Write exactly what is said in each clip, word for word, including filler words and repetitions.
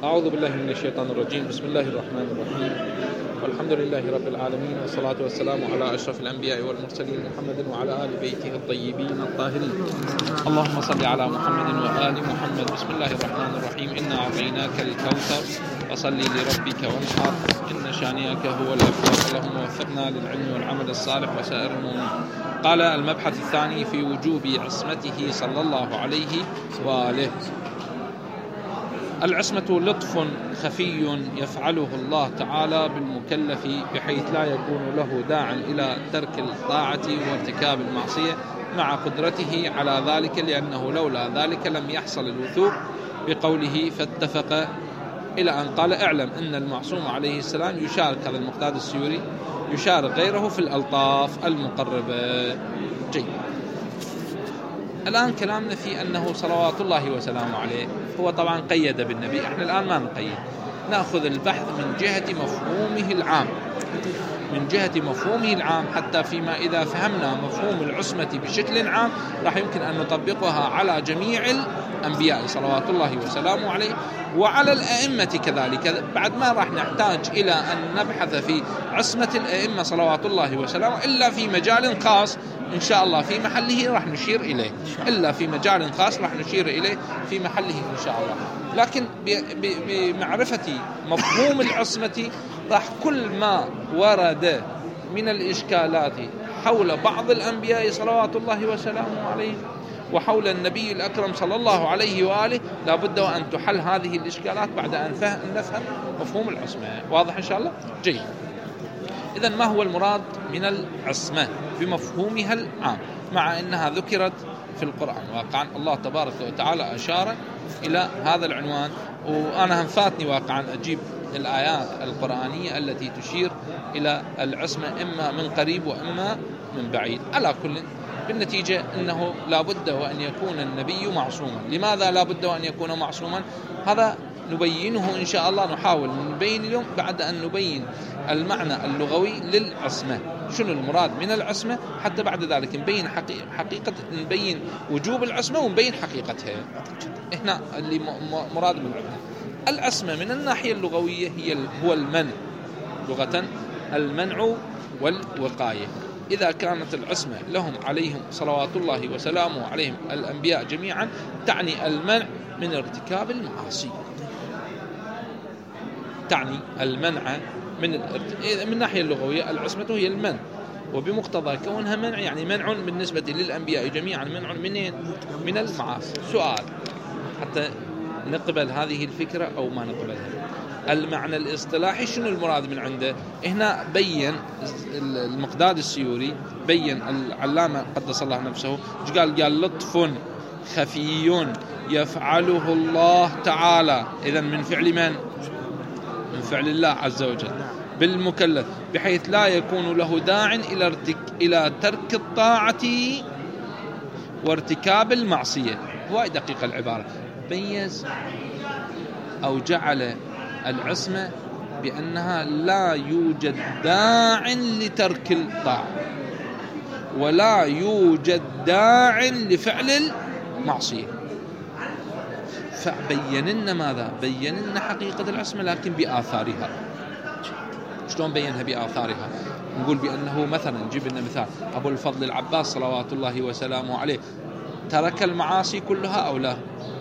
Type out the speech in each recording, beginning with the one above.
أعوذ بالله من الشيطان الرجيم. بسم الله الرحمن الرحيم، والحمد لله رب العالمين، والصلاة والسلام على أشرف الأنبياء والمرسلين محمد وعلى آل بيته الطيبين الطاهرين. اللهم صل على محمد وآل محمد. بسم الله الرحمن الرحيم. إنا أعطيناك الكوثر فصل لربك وانحر إن شانئك هو الأبتر. اللهم وفقنا للعلم والعمل الصالح وسائر المؤمنين. قال المبحث الثاني في وجوب عصمته صلى الله عليه وآله. العصمة لطف خفي يفعله الله تعالى بالمكلف بحيث لا يكون له داع إلى ترك الطاعة وارتكاب المعصية مع قدرته على ذلك، لأنه لولا ذلك لم يحصل الوثوق بقوله فاتفق، إلى أن قال اعلم أن المعصوم عليه السلام يشارك، هذا المقداد السيوري، يشارك غيره في الألطاف المقربة. جيد. الآن كلامنا في أنه صلوات الله وسلامه عليه هو طبعا قيد بالنبي. احنا الآن ما نقيد، نأخذ البحث من جهة مفهومه العام، من جهة مفهومه العام، حتى فيما إذا فهمنا مفهوم العصمة بشكل عام راح يمكن أن نطبقها على جميع الأنبياء صلوات الله وسلامه عليه وعلى الأئمة كذلك. بعد ما راح نحتاج إلى أن نبحث في عصمة الأئمة صلوات الله وسلامه إلا في مجال خاص إن شاء الله في محله راح نشير إليه، إلا في مجال خاص راح نشير إليه في محله إن شاء الله. لكن بمعرفة مفهوم العصمة راح كل ما ورد من الإشكالات حول بعض الأنبياء صلوات الله وسلامه عليه وحول النبي الأكرم صلى الله عليه وآله لابد وأن تحل هذه الإشكالات بعد أن نفهم مفهوم العصمة. واضح إن شاء الله؟ جيد. إذن ما هو المراد من العصمة بمفهومها العام، مع أنها ذكرت في القرآن واقعا؟ الله تبارك وتعالى أشار إلى هذا العنوان، وأنا هم فاتني واقعا أجيب الآيات القرآنية التي تشير إلى العصمة إما من قريب وإما من بعيد. على كل بالنتيجة أنه لابد وأن يكون النبي معصوما. لماذا لابد وأن يكون معصوما؟ هذا نبينه إن شاء الله، نحاول نبين اليوم بعد أن نبين المعنى اللغوي للعصمة، شنو المراد من العصمة، حتى بعد ذلك نبين حقيقة, حقيقة نبين وجوب العصمة ونبين حقيقتها. هنا اللي مراد من العصمة من الناحية اللغوية هي هو المنع، لغة المنع والوقاية. إذا كانت العصمة لهم عليهم صلوات الله وسلامه عليهم الأنبياء جميعا تعني المنع من ارتكاب المعاصي، تعني المنع من الارت... من الناحية اللغوية العصمة هي المنع، وبمقتضى كونها منع يعني منع بالنسبة للأنبياء جميعا، منع منين؟ من المعاصي. سؤال حتى نقبل هذه الفكرة أو ما نقبلها. المعنى الاصطلاحي شنو المراد من عنده؟ هنا بين المقداد السيوري، بين العلامة قدس الله نفسه، قال قال لطف خفي يفعله الله تعالى، إذن من فعل من؟ من فعل الله عز وجل بالمكلف بحيث لا يكون له داع إلى ارتك... إلى ترك الطاعة وارتكاب المعصية. هو دقيق العبارة، ميز أو جعل العصمة بأنها لا يوجد داع لترك الطاعة ولا يوجد داع لفعل المعصية. فبين لنا ماذا؟ بين لنا حقيقة العصمة لكن بآثارها. شلون بينها بآثارها؟ نقول بأنه مثلا نجيب لنا مثال أبو الفضل العباس صلوات الله وسلامه عليه ترك المعاصي كلها أو لا؟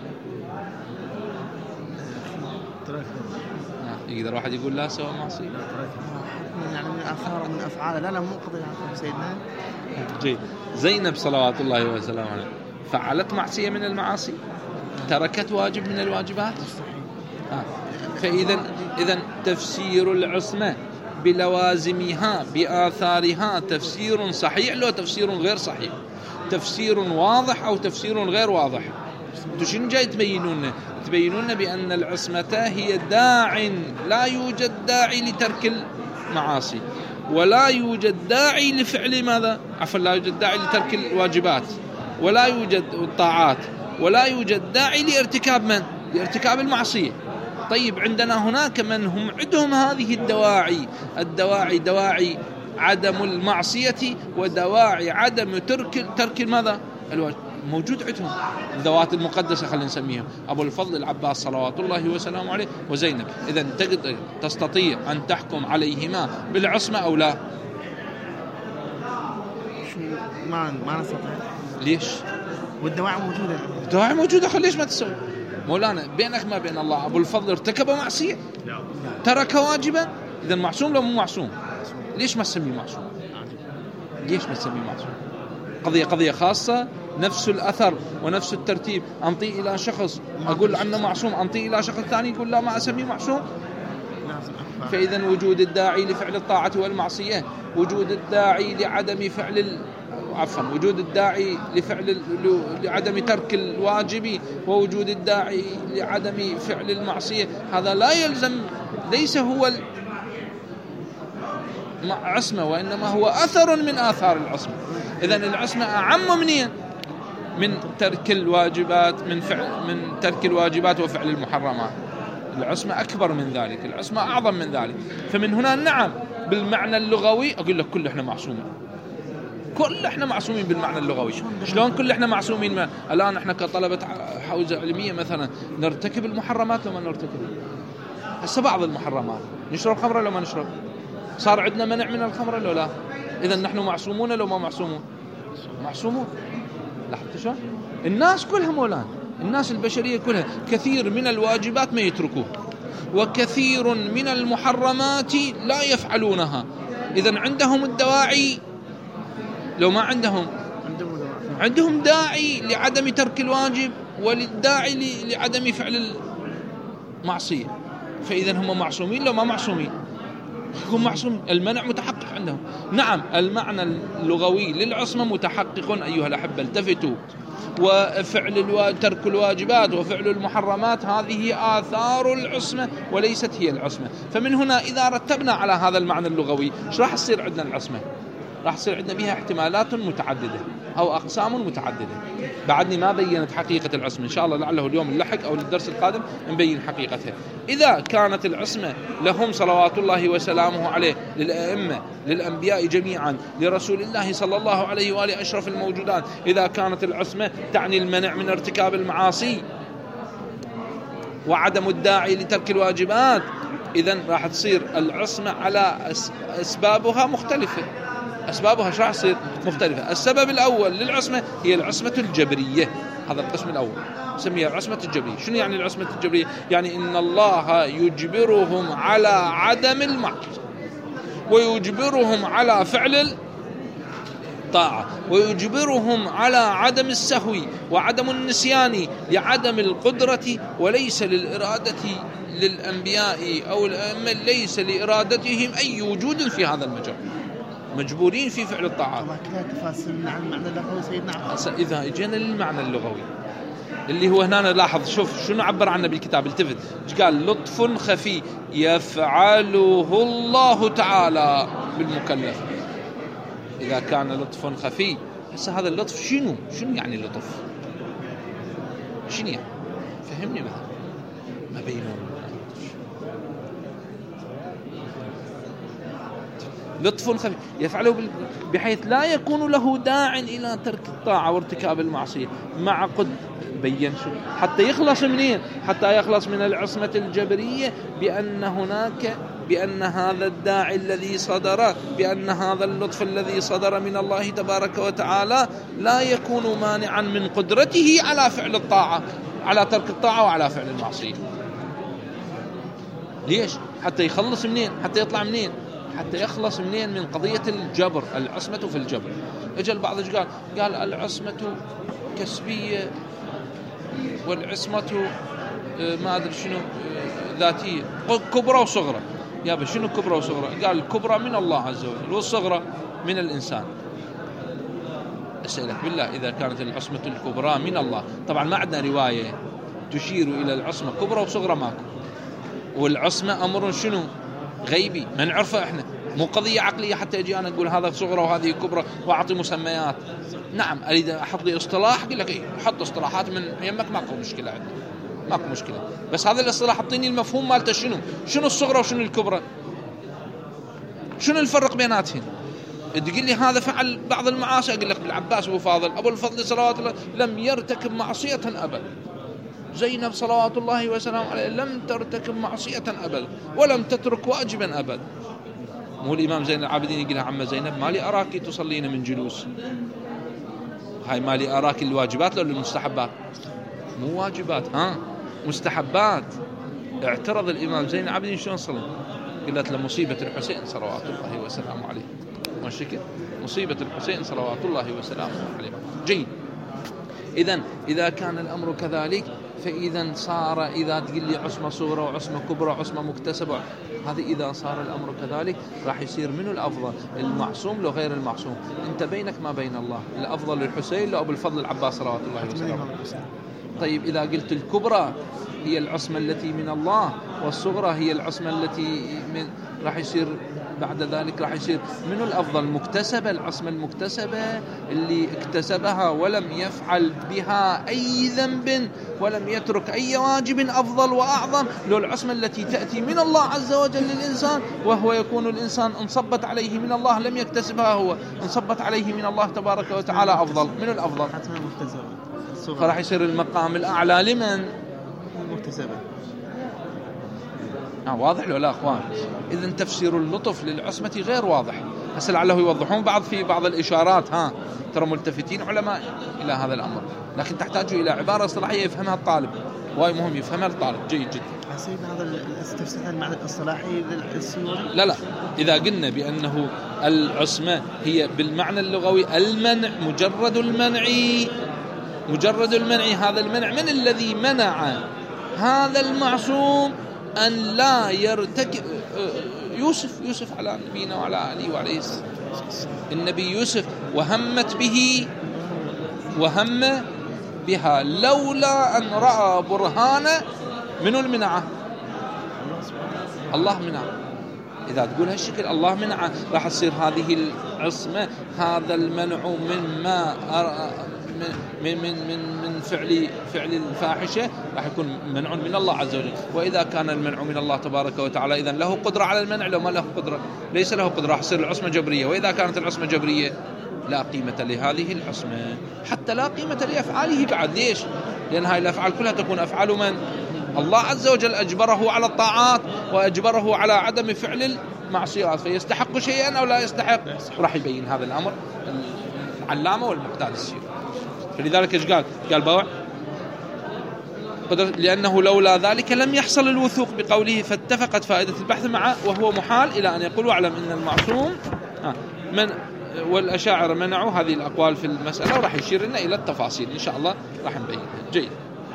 يقدر واحد يقول لا سوى معصية؟ يعني من آثار من أفعال لا لا مو قضية سيدنا. جيد. زينب صلوات الله وسلامه عليه فعلت معصية من المعاصي، تركت واجب من الواجبات. آه. فإذا إذن تفسير العصمة بلوازمها بآثارها تفسير صحيح لو تفسير غير صحيح، تفسير واضح أو تفسير غير واضح. شنو جاي تبينون؟ تبينون بأن العصمة هي داع، لا يوجد داعي لترك المعاصي ولا يوجد داعي لفعل ماذا؟ عفوا لا يوجد داعي لترك الواجبات ولا يوجد الطاعات ولا يوجد داعي لارتكاب من؟ لارتكاب المعصية. طيب عندنا هناك من هم عندهم هذه الدواعي، الدواعي دواعي عدم المعصية ودواعي عدم ترك ترك ماذا؟ الواجب. موجود عندهم الذوات المقدسة، خلينا نسميهم أبو الفضل العباس صلوات الله وسلامه عليه وزينب. إذا تقدر تستطيع أن تحكم عليهما بالعصمة أو لا؟ ما ما نستطيع. ليش؟ والدواعي موجودة. الدواعي موجودة، خلي ليش ما تسوي؟ مولانا بينك ما بين الله أبو الفضل ارتكب معصية، ترك واجبا، إذا معصوم لو مو معصوم؟ ليش ما تسميه معصوم؟ ليش ما تسميه معصوم؟ قضية قضية خاصة، نفس الأثر ونفس الترتيب، أنطي إلى شخص أقول عنه معصوم، أنطي إلى شخص ثاني يقول لا ما أسميه معصوم. فإذا وجود الداعي لفعل الطاعة والمعصية، وجود الداعي لعدم فعل ال... عفوا وجود الداعي لفعل ال... لعدم ترك الواجب، ووجود الداعي لعدم فعل المعصية، هذا لا يلزم، ليس هو العصمة، وإنما هو أثر من آثار العصمة. إذن العصمة أعم منين؟ من ترك الواجبات، من فعل من ترك الواجبات وفعل المحرمات. العصمة أكبر من ذلك، العصمة أعظم من ذلك. فمن هنا نعم بالمعنى اللغوي أقول لك كل إحنا معصومين، كل إحنا معصومين بالمعنى اللغوي. شلون كل إحنا معصومين؟ ما الآن إحنا كطلبة حوزة علمية مثلا نرتكب المحرمات لو ما نرتكب؟ هسه بعض المحرمات نشرب خمرة لو ما نشرب، صار عندنا منع من الخمرة لو لا؟ إذا نحن معصومون لو ما معصومون؟ معصومون. لاحظت شلون؟ الناس كلها مولانا، الناس البشرية كلها كثير من الواجبات ما يتركوه، وكثير من المحرمات لا يفعلونها. إذن عندهم الدواعي لو ما عندهم عندهم داعي لعدم ترك الواجب وللداعي لعدم فعل المعصية. فإذا هم معصومين لو ما معصومين؟ هم معصومين، المنع متحقق عندهم. نعم المعنى اللغوي للعصمة متحقق أيها الأحبة، التفتوا. وفعل الوا... ترك الواجبات وفعل المحرمات هذه آثار العصمة وليست هي العصمة. فمن هنا إذا رتبنا على هذا المعنى اللغوي ايش راح يصير عندنا العصمة؟ راح يصير عندنا بها احتمالات متعددة أو أقسام متعددة. بعدني ما بينت حقيقة العصمة، إن شاء الله لعله اليوم اللحق أو الدرس القادم نبين حقيقتها. إذا كانت العصمة لهم صلوات الله وسلامه عليه، للأئمة، للأنبياء جميعا، لرسول الله صلى الله عليه وآله أشرف الموجودات، إذا كانت العصمة تعني المنع من ارتكاب المعاصي وعدم الداعي لترك الواجبات، إذن راح تصير العصمة على أسبابها مختلفة. أسبابها شو راح تصير مختلفة. السبب الأول للعصمة هي العصمة الجبرية، هذا القسم الأول نسميها العصمة الجبرية. شنو يعني العصمة الجبرية؟ يعني إن الله يجبرهم على عدم المعصية، ويجبرهم على فعل الطاعة، ويجبرهم على عدم السهو وعدم النسيان لعدم القدرة، وليس للإرادة للأنبياء أو الأئمة، ليس لإرادتهم أي وجود في هذا المجال، مجبورين في فعل الطاعات. عن المعنى اللغوي سيدنا. إذا اجينا للمعنى اللغوي اللي هو هنا لاحظ، شوف شنو عبر عنه بالكتاب، التفت قال لطف خفي يفعله الله تعالى بالمكلف. إذا كان لطف خفي، هسه هذا اللطف شنو شنو يعني لطف؟ شنو يعني؟ فهمني مثلا ما بينهم. لطف خفي يفعله بحيث لا يكون له داع إلى ترك الطاعة وارتكاب المعصية، مع قد بين شو حتى يخلص منين؟ حتى يخلص من العصمة الجبرية، بأن هناك بأن هذا الداعي الذي صدر، بأن هذا اللطف الذي صدر من الله تبارك وتعالى لا يكون مانعا من قدرته على فعل الطاعة، على ترك الطاعة وعلى فعل المعصية. ليش؟ حتى يخلص منين؟ حتى يطلع منين؟ حتى يخلص منين؟ من قضية الجبر، العصمة في الجبر. اجى البعض قال قال العصمة كسبية والعصمة ما أدري شنو ذاتية، كبرى وصغرى. يا بس شنو كبرى وصغرى؟ قال الكبرى من الله عز وجل والصغرى من الإنسان. أسألك بالله إذا كانت العصمة الكبرى من الله، طبعا ما عندنا رواية تشير إلى العصمة كبرى وصغرى، ماكو. والعصمة أمر شنو؟ غيبي ما نعرفه احنا، مو قضية عقلية حتى اجي انا اقول هذا صغرى وهذه كبرى واعطي مسميات. نعم اريد احط لي اصطلاح، اقول لك ايه حط اصطلاحات من يمك، ماكو مشكلة عندي، ماكو مشكلة. بس هذا الاصطلاح اعطيني المفهوم مالته، شنو شنو الصغرى وشنو الكبرى، شنو الفرق بيناتهم. تقول لي هذا فعل بعض المعاصي، أقول لك العباس أبو فاضل أبو الفضل صلوات الله لم يرتكب معصية أبدا. زينب صلوات الله وسلامه عليه لم ترتكب معصية أبدا ولم تترك واجبا أبدا. مو الإمام زين العابدين يقول لها عم زينب ما لي أراك تصلين من جلوس، هاي ما لي أراك الواجبات ولا المستحبات؟ مو واجبات، ها مستحبات. اعترض الإمام زين العابدين شلون صلي؟ قالت له مصيبة الحسين صلوات الله وسلامه عليه. والشكل مصيبة الحسين صلوات الله وسلامه عليه. جيد. إذن إذا كان الأمر كذلك فإذا صار، إذا تقول لي عصمة صغرى وعصمة كبرى وعصمة مكتسبة، هذه إذا صار الأمر كذلك راح يصير منه الأفضل، المعصوم لو غير المعصوم. أنت بينك ما بين الله، الأفضل للحسين لو أبو الفضل العباس صلوات الله وسلامه. طيب إذا قلت الكبرى هي العصمة التي من الله والصغرى هي العصمة التي من، راح يصير بعد ذلك راح يصير منه الأفضل مكتسبة، العصمة المكتسبة اللي اكتسبها ولم يفعل بها أي ذنب ولم يترك أي واجب أفضل وأعظم، لو العصمة التي تأتي من الله عز وجل للإنسان وهو يكون الإنسان انصبت عليه من الله لم يكتسبها هو، انصبت عليه من الله تبارك وتعالى أفضل من الأفضل، فراح يصير المقام الأعلى لمن؟ مكتسبة. آه واضح لو لا أخوان؟ إذن تفسير اللطف للعصمة غير واضح. هسه لعله يوضحون بعض في بعض الإشارات، ها ترى ملتفتين علماء إلى هذا الأمر، لكن تحتاج إلى عبارة صلاحية يفهمها الطالب، واي مهم يفهمها الطالب. جيد جدا. حسيت هذا التفسير المعنى الصلاحي للسوري؟ لا لا، إذا قلنا بأنه العصمة هي بالمعنى اللغوي المنع، مجرد المنع، مجرد المنع، هذا المنع من الذي منع هذا المعصوم أن لا يرتكب. يوسف يوسف على نبينا وعلى آله وعليه السلام، النبي يوسف وهمت به وهم بها لولا أن رأى برهان من المنعة، الله منعه. إذا تقول هالشكل الله منعه راح تصير هذه العصمة، هذا المنع مما من من من من فعل فعل الفاحشة راح يكون منع من الله عز وجل. وإذا كان المنع من الله تبارك وتعالى إذن له قدرة على المنع، لو ما له قدرة ليس له قدرة راح تصير العصمة جبرية. وإذا كانت العصمة جبرية لا قيمة لهذه العصمة، حتى لا قيمة لأفعاله بعد. ليش؟ لأن هاي الأفعال كلها تكون أفعال من؟ الله عز وجل أجبره على الطاعات وأجبره على عدم فعل المعصيات، فيستحق شيئا أو لا يستحق؟ راح يبين هذا الأمر العلامة والمقتاد السير. فلذلك ايش قال؟ قال بوع لأنه لولا ذلك لم يحصل الوثوق بقوله فاتفقت فائدة البحث معه، وهو محال إلى أن يقول واعلم أن المعصوم من. والأشاعرة منعوا هذه الأقوال في المسألة، وراح يشير لنا إلى التفاصيل إن شاء الله راح نبينها. جيد.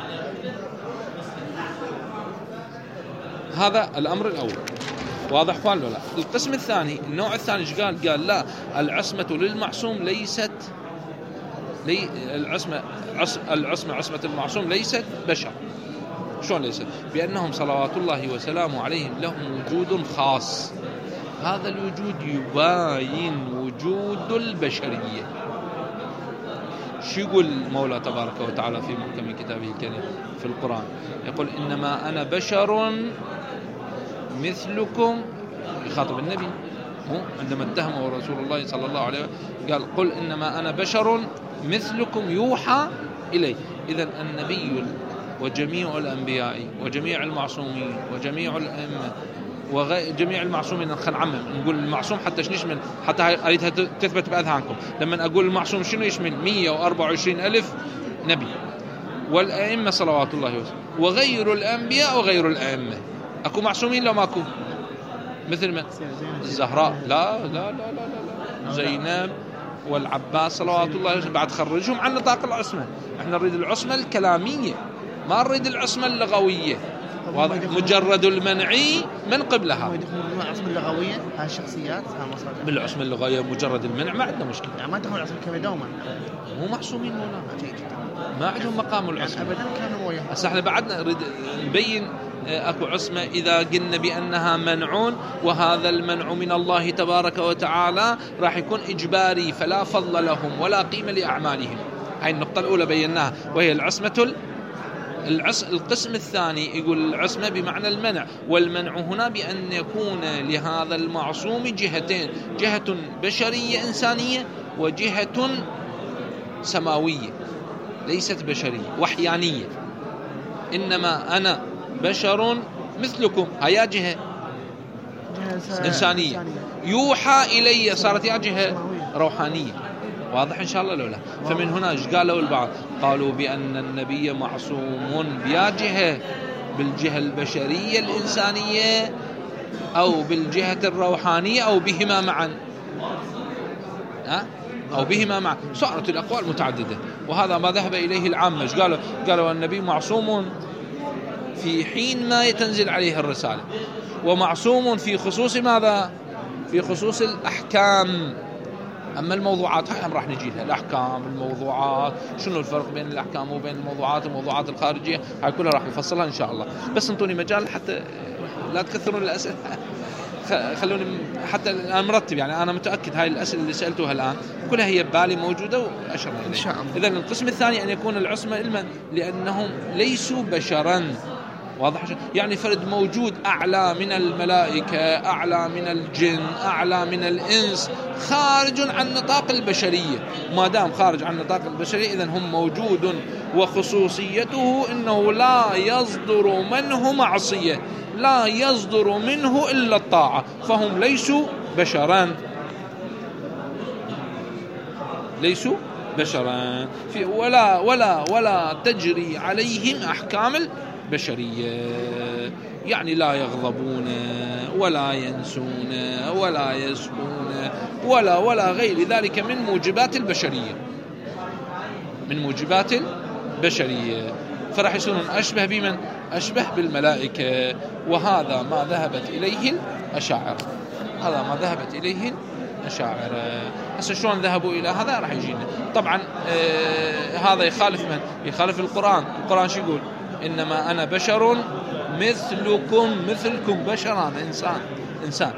هذا الأمر الأول، واضح فعل ولا؟ القسم الثاني، النوع الثاني ايش قال؟ قال لا، العصمة للمعصوم ليست لي العصمة العصمة عصمة المعصوم ليست بشر. شلون ليست؟ بأنهم صلوات الله وسلامه عليهم لهم وجود خاص، هذا الوجود يباين وجود البشرية. شو يقول المولى تبارك وتعالى في محكم كتابه الكريم في القرآن؟ يقول إنما أنا بشر مثلكم، يخاطب النبي عندما اتهمه رسول الله صلى الله عليه وسلم، قال قل إنما أنا بشر مثلكم يوحى إلي. إذن النبي وجميع الأنبياء وجميع المعصومين وجميع الأئمة وجميع المعصومين، خل عمم نقول المعصوم حتى شنو يشمل، حتى أريدها تثبت بأذهانكم. لما أقول المعصوم شنو يشمل؟ مئة وأربعة وعشرين ألف نبي، والأئمة صلوات الله وسلم، وغير الأنبياء وغير الأئمة. أكو معصومين لو ماكو؟ مثل من؟ الزهراء، لا لا لا لا لا, لا. زينب والعباس صلوات الله وسلم، بعد خرجهم عن نطاق العصمة. احنا نريد العصمة الكلامية، ما نريد العصمة اللغوية. واضح؟ مجرد المنعي من قبلها. العصمة اللغوية هاي الشخصيات بالعصمة اللغوية مجرد المنع ما عندنا مشكلة، يعني ما تكون العصمة كما دوما مو معصومين ولا ما عندهم مقام العصمة أبدا كانوا وياه. هسه احنا بعدنا نريد نبين اكو عصمة إذا قلنا بأنها منعون، وهذا المنع من الله تبارك وتعالى راح يكون إجباري، فلا فضل لهم ولا قيمة لأعمالهم. هاي النقطة الأولى بيناها، وهي العصمة القسم الثاني يقول العصمة بمعنى المنع، والمنع هنا بأن يكون لهذا المعصوم جهتين، جهة بشرية إنسانية وجهة سماوية ليست بشرية وحيانية. إنما أنا بشر مثلكم، هيا جهة إنسانية، يوحى إلي صارت يا جهة روحانية. واضح إن شاء الله لولا؟ فمن هنا إيش قالوا البعض؟ قالوا بأن النبي معصوم بيا جهة، بالجهة البشرية الإنسانية أو بالجهة الروحانية أو بهما معا، ها؟ أو بهما معا. صارت الأقوال متعددة، وهذا ما ذهب إليه العامة. إيش قالوا؟ قالوا النبي معصوم في حين ما تنزل عليه الرسالة، ومعصوم في خصوص ماذا؟ في خصوص الأحكام. أما الموضوعات هاي راح نجي لها، الأحكام، الموضوعات، شنو الفرق بين الأحكام وبين الموضوعات، الموضوعات الخارجية، هاي كلها راح نفصلها إن شاء الله. بس انطوني مجال حتى لا تكثرون الأسئلة، خلوني حتى الآن مرتب. يعني أنا متأكد هاي الأسئلة اللي سألتوها الآن كلها هي ببالي موجودة وأشرنا إن شاء الله. إذن القسم الثاني أن يكون العصمة علما، لأنهم ليسوا بشرا. واضح؟ يعني فرد موجود أعلى من الملائكة، أعلى من الجن، أعلى من الإنس، خارج عن نطاق البشرية. ما دام خارج عن نطاق البشرية إذن هم موجود، وخصوصيته إنه لا يصدر منه معصية، لا يصدر منه إلا الطاعة، فهم ليسوا بشرا، ليسوا بشرا في ولا ولا ولا تجري عليهم أحكام بشرية. يعني لا يغضبون ولا ينسون ولا يسكون ولا ولا غير ذلك من موجبات البشرية، من موجبات البشرية. فرح يصيرون أشبه بمن؟ أشبه بالملائكة. وهذا ما ذهبت إليه الأشاعرة، هذا ما ذهبت إليه الأشاعرة. هسه شلون ذهبوا إلى هذا راح يجينا. طبعا آه هذا يخالف من؟ يخالف القرآن. القرآن شو يقول؟ إنما أنا بشر مثلكم، مثلكم بشران، إنسان إنسان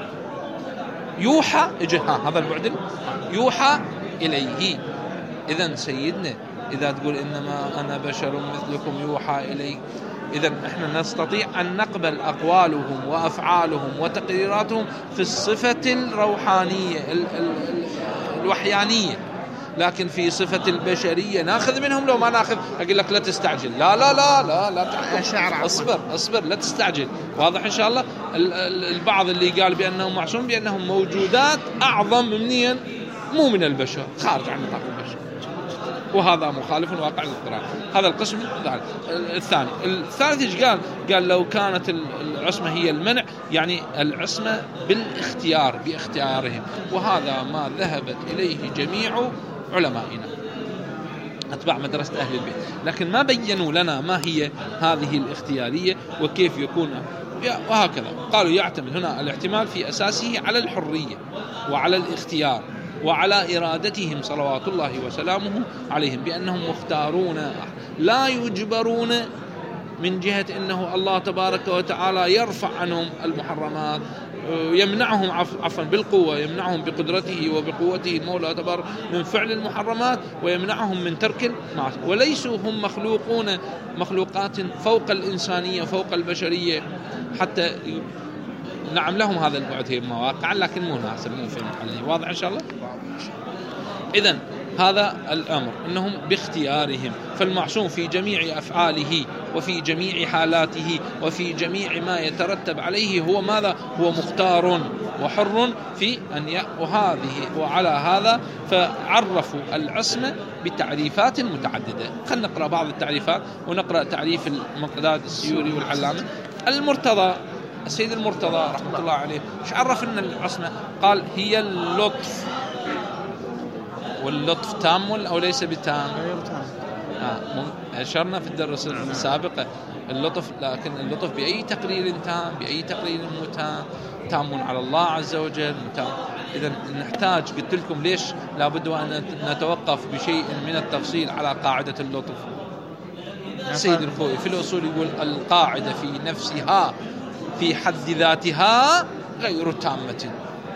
يوحى إجها، هذا البعد يوحى إليه. إذن سيدنا إذا تقول إنما أنا بشر مثلكم يوحى إلي، إذن إحنا نستطيع أن نقبل أقوالهم وأفعالهم وتقريراتهم في الصفة الروحانية ال ال الوحيانية، لكن في صفة البشرية ناخذ منهم لو ما ناخذ. أقول لك لا تستعجل، لا لا لا لا لا تحكم، اصبر اصبر لا تستعجل. واضح إن شاء الله؟ البعض اللي قال بأنهم معصوم بأنهم موجودات أعظم منين؟ مو من البشر، خارج عن نطاق البشر، وهذا مخالف واقع للقرآن. هذا القسم الثاني. الثالث إيش قال؟ قال لو كانت العصمة هي المنع، يعني العصمة بالاختيار، باختيارهم، وهذا ما ذهبت إليه جميع علمائنا أتباع مدرسة أهل البيت، لكن ما بينوا لنا ما هي هذه الاختيارية وكيف يكون، وهكذا قالوا يعتمد هنا الاحتمال في أساسه على الحرية وعلى الاختيار وعلى إرادتهم صلوات الله وسلامه عليهم، بأنهم مختارون لا يجبرون، من جهة أنه الله تبارك وتعالى يرفع عنهم المحرمات، يمنعهم عفوا بالقوة، يمنعهم بقدرته وبقوته المولى تبارك من فعل المحرمات، ويمنعهم من ترك المعاصي. وليسوا هم مخلوقون مخلوقات فوق الإنسانية فوق البشرية حتى نعم لهم هذا البعد، هي مواقع لكن مو ناسب، مو في محله. واضح إن شاء الله؟ إذن هذا الأمر أنهم باختيارهم، فالمعصوم في جميع أفعاله وفي جميع حالاته وفي جميع ما يترتب عليه هو ماذا؟ هو مختار وحر في أن ي... وهذه وعلى هذا فعرفوا العصمة بتعريفات متعددة. خلنا نقرأ بعض التعريفات، ونقرأ تعريف المقداد السيوري والعلامة المرتضى. السيد المرتضى رحمة الله عليه ايش عرف ان العصمة؟ قال هي اللطف، واللطف تام او ليس بتام؟ آه أشرنا في الدرس السابقة اللطف، لكن اللطف بأي تقرير تام، بأي تقرير مو تام، تام على الله عز وجل تام. إذا نحتاج، قلت لكم ليش لابد أن نتوقف بشيء من التفصيل على قاعدة اللطف. السيد الخوئي في الأصول يقول القاعدة في نفسها في حد ذاتها غير تامة،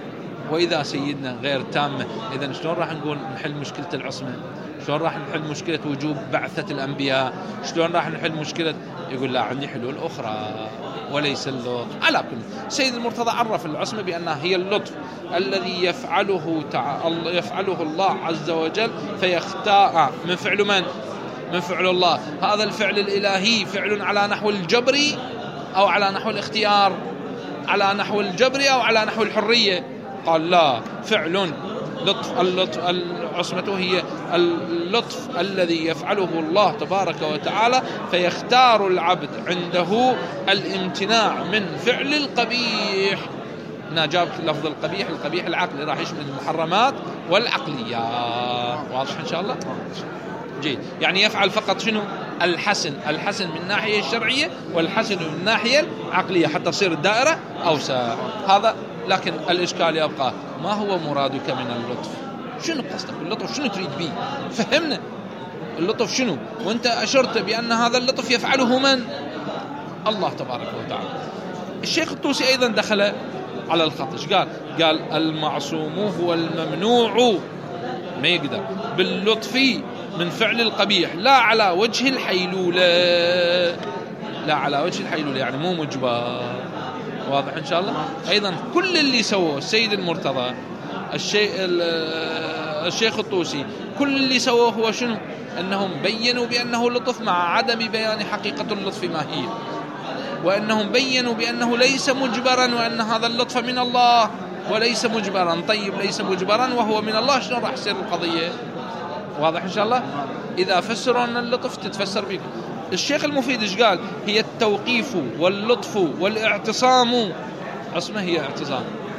وإذا سيدنا غير تامة، إذن شلون راح نقول نحل مشكلة العصمة؟ شلون راح نحل مشكلة وجوب بعثة الأنبياء؟ شلون راح نحل مشكلة؟ يقول لا، عندي حلول أخرى وليس اللطف. على كل، سيد المرتضى عرف العصمة بأنها هي اللطف الذي يفعله تع... يفعله الله عز وجل، فيختار من فعل من؟ من فعل الله. هذا الفعل الإلهي فعل على نحو الجبري أو على نحو الاختيار؟ على نحو الجبري أو على نحو الحرية؟ قال لا، فعل لطف. اللطف العصمة هي اللطف الذي يفعله الله تبارك وتعالى، فيختار العبد عنده الامتناع من فعل القبيح. هنا جاب لفظ القبيح، القبيح العقلي راح يشمل المحرمات والعقليات. واضح إن شاء الله؟ جيد. يعني يفعل فقط شنو؟ الحسن. الحسن من الناحية الشرعية والحسن من الناحية العقلية، حتى تصير الدائرة أوسع. هذا. لكن الإشكال يبقى، ما هو مرادك من اللطف؟ شنو قصدك باللطف؟ شنو تريد به؟ فهمنا اللطف شنو. وانت أشرت بأن هذا اللطف يفعله من؟ الله تبارك وتعالى. الشيخ الطوسي أيضا دخل على الخط. إيش قال؟ قال المعصوم هو الممنوع، ما يقدر باللطف من فعل القبيح، لا على وجه الحيلولة. لا على وجه الحيلولة يعني مو مجبر. واضح إن شاء الله؟ أيضا كل اللي سووه السيد المرتضى، الشيء الشيخ الطوسي، كل اللي سووه هو شنو؟ أنهم بيّنوا بأنه لطف مع عدم بيان حقيقة اللطف ما هي، وأنهم بيّنوا بأنه ليس مجبرا، وأن هذا اللطف من الله وليس مجبرا. طيب ليس مجبرا وهو من الله، شنو راح يصير القضية؟ واضح إن شاء الله؟ إذا فسروا أن اللطف تتفسر بكم. الشيخ المفيد إيش قال؟ هي التوقيف واللطف والاعتصام. عصمة هي اعتصام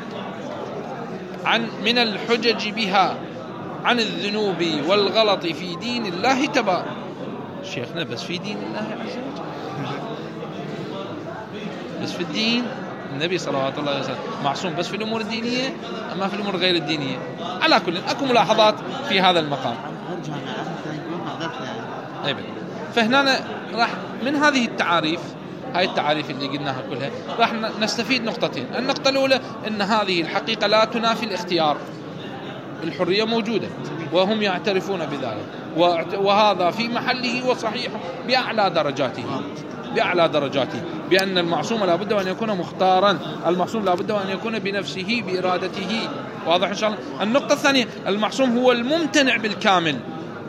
عن من الحجج بها عن الذنوب والغلط في دين الله تبارك. شيخنا بس في دين الله عز وجل، بس في الدين النبي صلوات الله عليه وسلم معصوم بس في الأمور الدينية، أما في الأمور غير الدينية. على كل، أكو ملاحظات في هذا المقام. طيب، فهنا راح من هذه التعاريف، هاي التعاريف اللي قلناها كلها، راح نستفيد نقطتين. النقطة الأولى أن هذه الحقيقة لا تنافي الاختيار، الحرية موجودة وهم يعترفون بذلك، وهذا في محله وصحيح بأعلى درجاته، بأعلى درجاته، بأن المعصوم لا بد أن يكون مختارا، المعصوم لا بد أن يكون بنفسه بإرادته. واضح إن شاء الله؟ النقطة الثانية، المعصوم هو الممتنع بالكامل،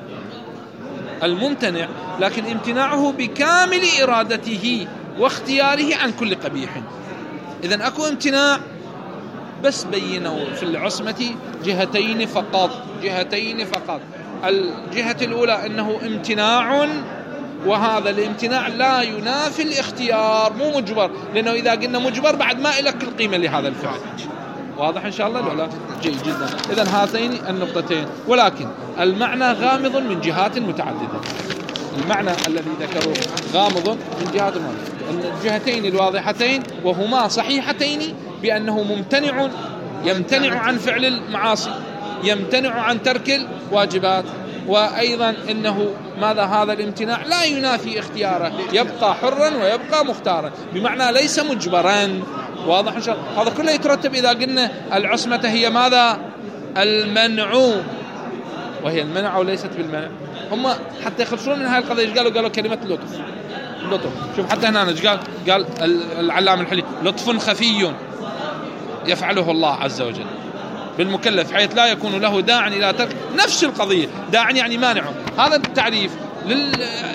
الممتنع لكن امتناعه بكامل إرادته واختياره عن كل قبيح. إذن أكو امتناع، بس بينوا في العصمة جهتين فقط، جهتين فقط. الجهة الأولى أنه امتناع، وهذا الامتناع لا ينافي الاختيار، مو مجبر، لأنه إذا قلنا مجبر بعد ما إلك القيمة لهذا الفعل. واضح إن شاء الله؟ لا جيد جدا. إذن هاتين النقطتين، ولكن المعنى غامض من جهات متعددة. المعنى الذي ذكروه غامض من جهات متعددة. الجهتين الواضحتين وهما صحيحتين بأنه ممتنع، يمتنع عن فعل المعاصي، يمتنع عن ترك الواجبات، وأيضا إنه ماذا؟ هذا الامتناع لا ينافي اختياره، يبقى حرا ويبقى مختارا، بمعنى ليس مجبرا. واضح إن شاء الله؟ هذا كله يترتب إذا قلنا العصمة هي ماذا؟ المنع، وهي المنع وليست بالمنع. هم حتى يخلصون من هاي القضية إيش قالوا؟ قالوا كلمة اللطف. اللطف، شوف حتى هنا إيش قال؟ قال العلامة الحلي لطف خفي يفعله الله عز وجل بالمكلف حيث لا يكون له داع إلى ترك. نفس القضية، داع يعني مانع. هذا التعريف لل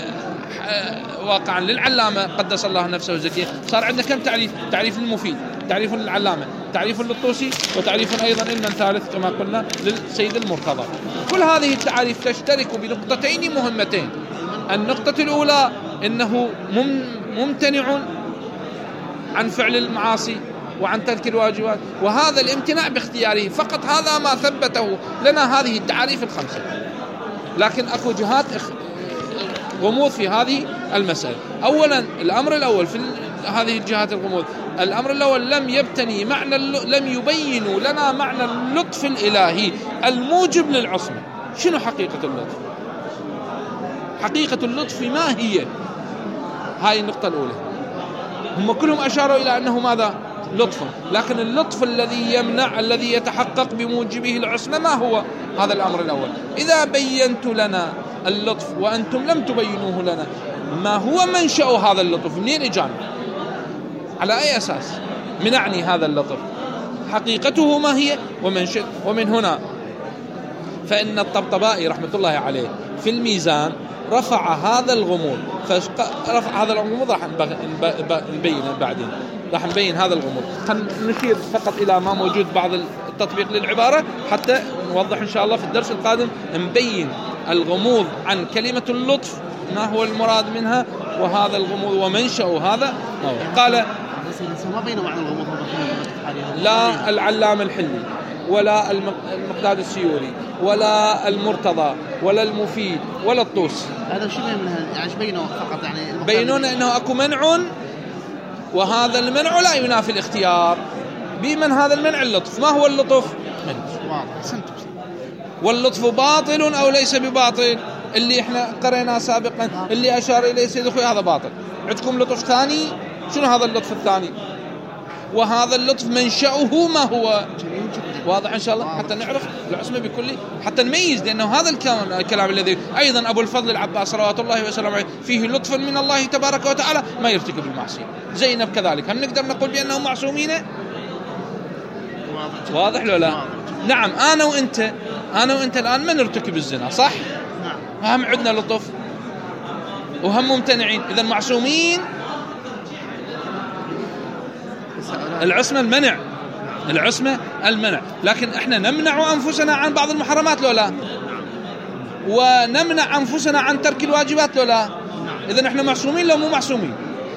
واقعا للعلامة قدس الله نفسه وزكيه. صار عندنا كم تعريف؟ تعريف للمفيد، تعريف للعلامة، تعريف للطوسي، وتعريف أيضا علما ثالث كما قلنا للسيد المرتضى. كل هذه التعريف تشترك بنقطتين مهمتين. النقطة الأولى أنه ممتنع عن فعل المعاصي وعن ترك الواجبات، وهذا الامتناع باختياره فقط. هذا ما ثبته لنا هذه التعريف الخمسة. لكن أكو جهات غموض في هذه المسألة. أولا الأمر الأول في هذه الجهات الغموض، الأمر الأول لم يبتني معنى، لم يبينوا لنا معنى اللطف الإلهي الموجب للعصمة. شنو حقيقة اللطف؟ حقيقة اللطف ما هي؟ هاي النقطة الأولى. هم كلهم أشاروا إلى أنه ماذا؟ لطف، لكن اللطف الذي يمنع الذي يتحقق بموجبه العصمة ما هو؟ هذا الأمر الأول. إذا بينت لنا اللطف وأنتم لم تبينوه لنا، ما هو منشأ هذا اللطف؟ منين إجانا؟ على أي أساس منعني هذا اللطف؟ حقيقته ما هي ومنشأ؟ ومن هنا فإن الطبطبائي رحمة الله عليه في الميزان رفع هذا الغموض، فرفع هذا الغموض راح نبين بعدين، راح نبين هذا الغموض. نشير فقط إلى ما موجود بعض التطبيق للعبارة حتى نوضح إن شاء الله في الدرس القادم، نبين الغموض عن كلمة اللطف ما هو المراد منها، وهذا الغموض ومنشأ هذا. قال ما بين معنى الغموض لا العلام الحلي ولا المقداد السيوري ولا المرتضى ولا المفيد ولا الطوسي، هذا شو منها يعني بينوا فقط يعني بينون انه اكو منع، وهذا المنع لا ينافي الاختيار. بمن هذا المنع؟ اللطف. ما هو اللطف؟ منع. واللطف باطل او ليس بباطل؟ اللي احنا قريناه سابقا اللي اشار اليه سيد اخوي هذا باطل. عندكم لطف ثاني؟ شنو هذا اللطف الثاني؟ وهذا اللطف منشأه ما هو؟ واضح إن شاء الله حتى نعرف العصمة بكله، حتى نميز، لأنه هذا الكلام, الكلام الذي أيضا أبو الفضل العباس صلوات الله وسلامه عليه فيه لطفا من الله تبارك وتعالى ما يرتكب المعصية. زينب كذلك، هل نقدر نقول بأنهم معصومين؟ واضح لو لا؟ نعم. أنا وإنت أنا وإنت الآن ما نرتكب الزنا، صح؟ نعم. هم عندنا لطف وهم ممتنعين، إذا معصومين. العصمة المنع، العصمة المنع، لكن احنا نمنع أنفسنا عن بعض المحرمات لو لا، ونمنع أنفسنا عن ترك الواجبات لو لا. إذن احنا معصومين لو مو معصومين؟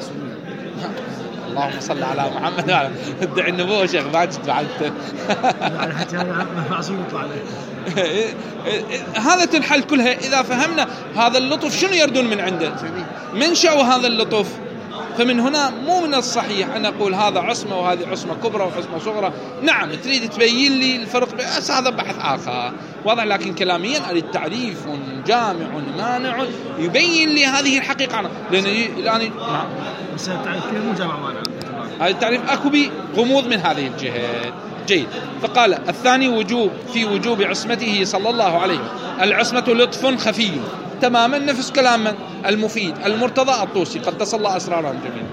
اللهم صل على محمد وعلى ادعي النبوة شيخ ماجد بعد حتى هذا معصوم يطلع عليه. هذا الحل كلها إذا فهمنا هذا اللطف شنو يردون من عنده، منشأ هذا اللطف. فمن هنا مو من الصحيح أن أقول هذا عصمة وهذه عصمة كبرى وعصمة صغرى. نعم تريد تبين لي الفرق، بس هذا بحث آخر واضح، لكن كلاميا التعريف جامع مانع يبين لي هذه الحقيقة. لأن الآن نعم بس التعريف مو جامع مانع، هذا التعريف أكو بي غموض من هذه الجهة. جيد. فقال الثاني وجوب في وجوب عصمته صلى الله عليه وسلم. العصمة لطف خفي تماما نفس كلام من المفيد المرتضى الطوسي قد تصلى أسرارهم جميعا.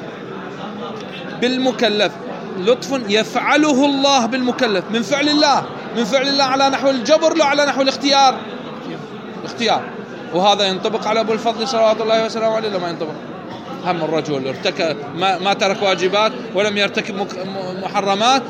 بالمكلف لطف يفعله الله بالمكلف من فعل الله، من فعل الله على نحو الجبر لا على نحو الاختيار. الاختيار، وهذا ينطبق على أبو الفضل صلوات الله وسلامه عليه لما ينطبق. هم الرجل ارتكب ما, ما ترك واجبات ولم يرتكب محرمات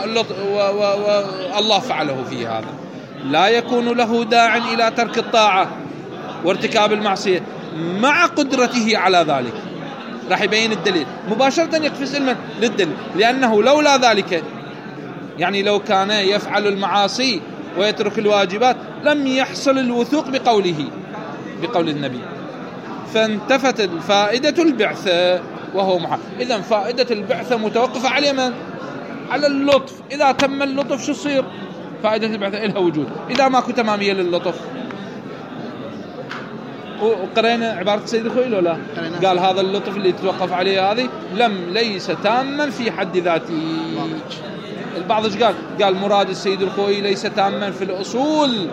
والله فعله في هذا، لا يكون له داع إلى ترك الطاعة وارتكاب المعصية مع قدرته على ذلك. راح يبين الدليل مباشرة، يقفز المن للدليل، لأنه لولا ذلك يعني لو كان يفعل المعاصي ويترك الواجبات لم يحصل الوثوق بقوله بقول النبي، فانتفت الفائدة البعثة وهو محال. إذن فائدة البعثة متوقفة على من؟ على اللطف. إذا تم اللطف شو يصير؟ فائدة البعثة إلها وجود. إذا ماكو تمامية للطف، وقرينا عبارة سيد الخوي لو لا؟ قال هذا اللطف اللي تتوقف عليه هذه لم ليس تاما في حد ذاته. البعض ايش قال؟ قال مراد السيد الخوي ليس تاما في الأصول.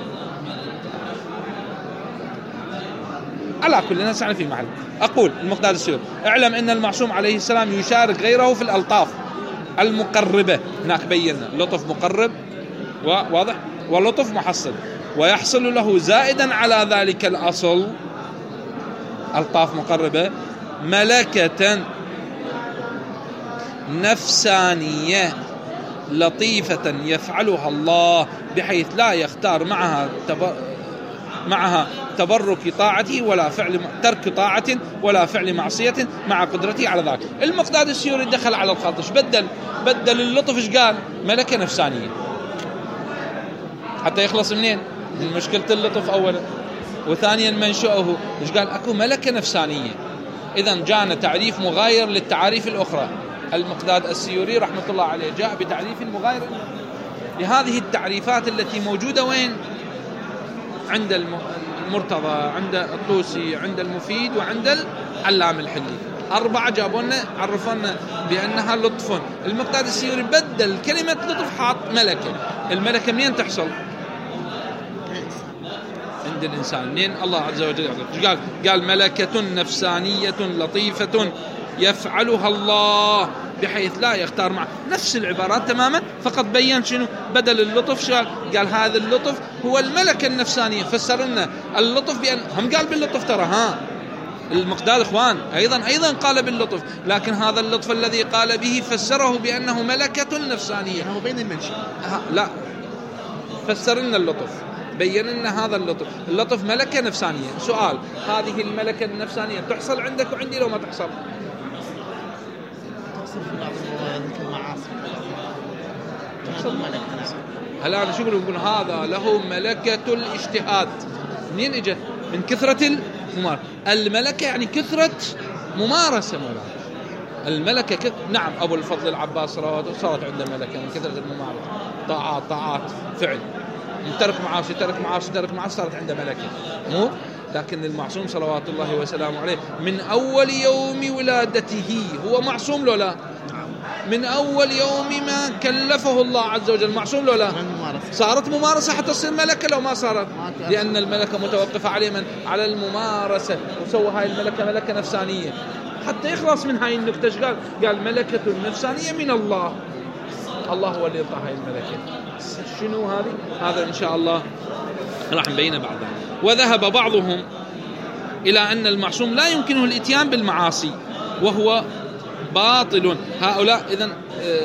على كل نسعى في محل. أقول المقداد السيور اعلم أن المعصوم عليه السلام يشارك غيره في الألطاف المقربة. هناك بينا لطف مقرب واضح ولطف محصل، ويحصل له زائدا على ذلك الأصل ألطاف مقربة ملكة نفسانية لطيفة يفعلها الله بحيث لا يختار معها تبر... معها تبرك طاعته ولا فعل ترك طاعة ولا فعل معصية مع قدرته على ذلك. المقداد السيوري دخل على الخاطش، بدل بدل اللطف ايش قال؟ ملكة نفسانية، حتى يخلص منين؟ من مشكلة اللطف أولا، وثانيا منشأه ايش قال؟ أكو ملكة نفسانية. إذن جاءنا تعريف مغاير للتعاريف الأخرى. المقداد السيوري رحمة الله عليه جاء بتعريف مغاير لهذه التعريفات التي موجودة وين؟ عند المرتضى، عند الطوسي، عند المفيد، وعند العلام الحلي. أربعة جابوا لنا عرفوا لنا بأنها لطف. المقداد السيوري بدل كلمة لطف حاط ملكة. الملكة منين تحصل؟ عند الإنسان. منين؟ الله عز وجل قال قال ملكة نفسانية لطيفة يفعلها الله بحيث لا يختار معه. نفس العبارات تماما، فقط بيّن شنو بدل اللطف. شال قال هذا اللطف هو الملكة النفسانية. فسر لنا اللطف بأن هم قال باللطف ترى ها المقداد إخوان أيضا أيضا قال باللطف، لكن هذا اللطف الذي قال به فسره بأنه ملكة نفسانية. هو بين المنشأ لا، فسر لنا اللطف، بيّن لنا هذا اللطف. اللطف ملكة نفسانية. سؤال، هذه الملكة النفسانية تحصل عندك وعندي لو ما تحصل؟ تحصل في بعض ذكر المعاصي تحصل ملكة. هلا أنا شو نقول؟ هذا له ملكة الاجتهاد. منين إجت؟ من كثرة الممارسة. الملكة يعني كثرة ممارسة مولانا. الملكة كث... نعم أبو الفضل العباس صارت عنده ملكة من كثرة الممارسة، طاعات طاعات فعل، ترك معاصي ترك معاصي ترك معاصي صارت عنده ملكة. مو لكن المعصوم صلوات الله وسلامه عليه من أول يوم ولادته هو معصوم لو لا؟ من أول يوم ما كلفه الله عز وجل معصوم لو لا؟ صارت ممارسة حتى تصير ملكة لو ما صارت؟ لأن الملكة متوقفة عليه من على الممارسة، وسوى هاي الملكة ملكة نفسانية حتى يخلص من هاي النكتة. قال قال ملكة نفسانية من الله. الله هو اللي يطلع هاي الملكة. شنو هذه؟ هذا إن شاء الله راح نبينه بعدها. وذهب بعضهم إلى أن المعصوم لا يمكنه الإتيان بالمعاصي وهو باطل. هؤلاء إذن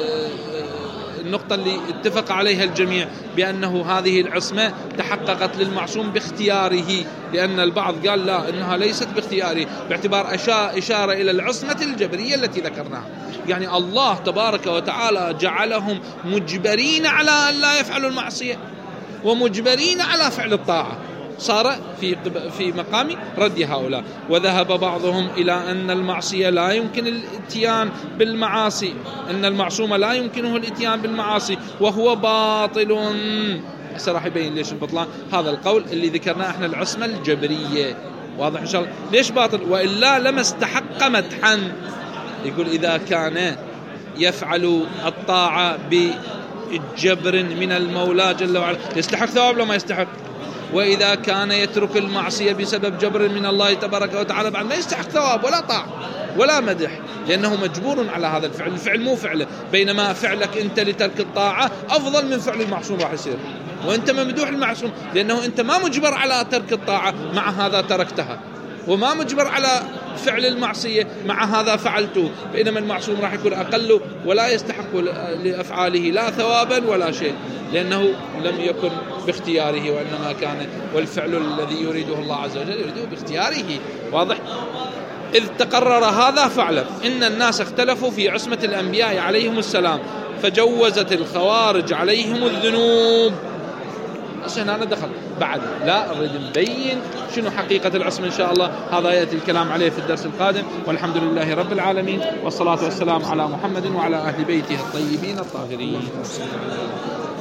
النقطة اللي اتفق عليها الجميع بأنه هذه العصمة تحققت للمعصوم باختياره، لأن البعض قال لا إنها ليست باختياره، باعتبار إشارة إلى العصمة الجبرية التي ذكرناها. يعني الله تبارك وتعالى جعلهم مجبرين على أن لا يفعلوا المعصية ومجبرين على فعل الطاعة، صار في في مقام رد هؤلاء. وذهب بعضهم إلى أن المعصية لا يمكن الاتيان بالمعاصي، أن المعصوم لا يمكنه الاتيان بالمعاصي وهو باطل. سراح يبين ليش البطلان. هذا القول اللي ذكرناه احنا العصمة الجبرية، واضح إن شاء الله. ليش باطل؟ وإلا لما استحق مدحا. يقول إذا كان يفعل الطاعة بجبر من المولى جل وعلا يستحق ثواب لو ما يستحق، وإذا كان يترك المعصية بسبب جبر من الله تبارك وتعالى بعد ما يستحق ثواب ولا طاعة ولا مدح، لأنه مجبور على هذا الفعل. الفعل مو فعله، بينما فعلك أنت لترك الطاعة أفضل من فعل المعصوم راح يصير، وأنت ممدوح المعصوم لأنه أنت ما مجبر على ترك الطاعة مع هذا تركتها، وما مجبر على فعل المعصية مع هذا فعلته، بينما المعصوم راح يكون أقل ولا يستحق لأفعاله لا ثوابا ولا شيء، لأنه لم يكن باختياره وإنما كان، والفعل الذي يريده الله عز وجل يريده باختياره. واضح؟ إذ تقرر هذا فاعلم إن الناس اختلفوا في عصمة الأنبياء عليهم السلام فجوزت الخوارج عليهم الذنوب. عشان أنا دخل بعد لا أريد نبين شنو حقيقة العصمة إن شاء الله، هذا يأتي الكلام عليه في الدرس القادم. والحمد لله رب العالمين، والصلاة والسلام على محمد وعلى أهل بيته الطيبين الطاهرين.